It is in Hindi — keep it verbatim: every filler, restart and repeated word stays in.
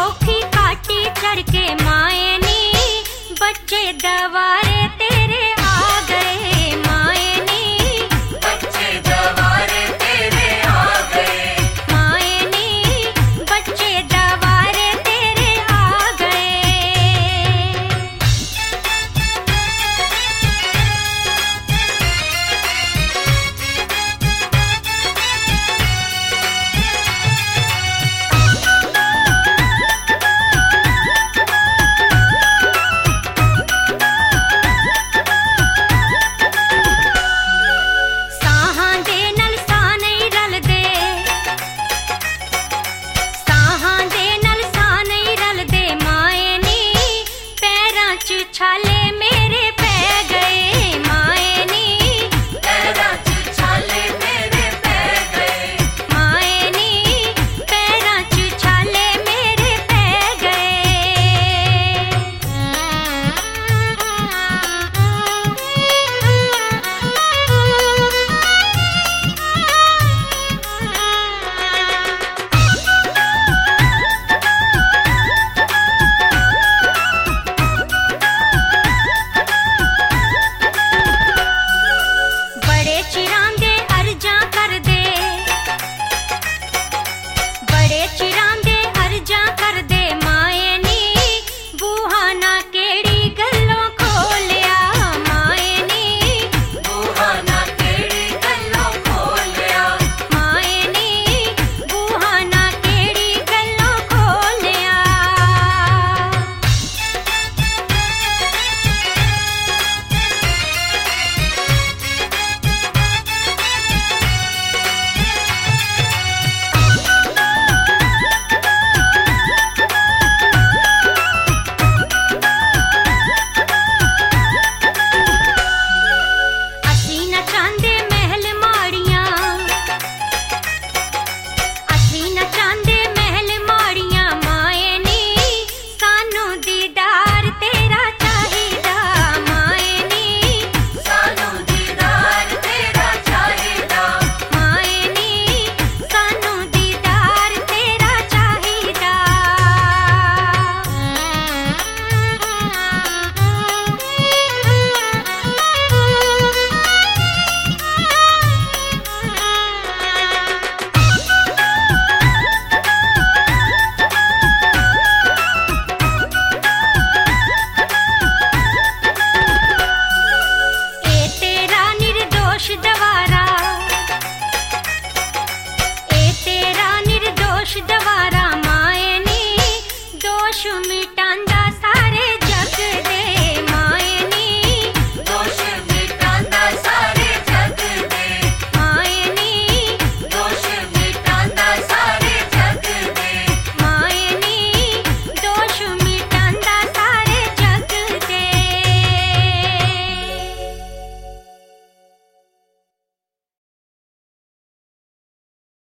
औखी काटी चढ़ के माए नी, बच्चे दवारे तेरे आ गए माए नी, बच्चे दवारे तेरे आ गए, माए नी बच्चे दवारे तेरे आ गए। साहां दे नल साह नहीं रलदे, साहां दे नल साह नहीं रलदे माए नी, पैरां च छाले मेरे पै गए माए नी, पैरां च छाले मेरे पै गए, माए नी पैरां च छाले मेरे पै बड़े चिरां दे अर्जां करदे, बड़े चिरां दे अर्जां करदे माए नी, बूहा ना केड़ी गल्लों खोलिया माए नी, बूहा ना केड़ी गल्लों खोलिया, माए नी बूहा ना केड़ी गल्लों खोलिया। ਅਸੀਂ ਨਾ ਚਾਹੁੰਦੇ ਮਹਿਲ ਮਾੜੀਆਂ, ਅਸੀਂ ਨਾ ਚਾਹੁੰਦੇ ਮਹਿਲ ਮਾੜੀਆਂ ਮਾਏ ਨੀ, ਸਾਨੂੰ ਦੀਦਾਰ ਤੇਰਾ ਚਾਹੀਦਾ ਮਾਏ ਨੀ, सानू दीदार तेरा चाहिदा, ਮਾਏ ਨੀ ਸਾਨੂੰ ਦੀਦਾਰ ਤੇਰਾ ਚਾਹੀਦਾ। ए तेरा निर्दोष दवारा, ए तेरा निर्दोष दवारा माए नी, दोष मिटा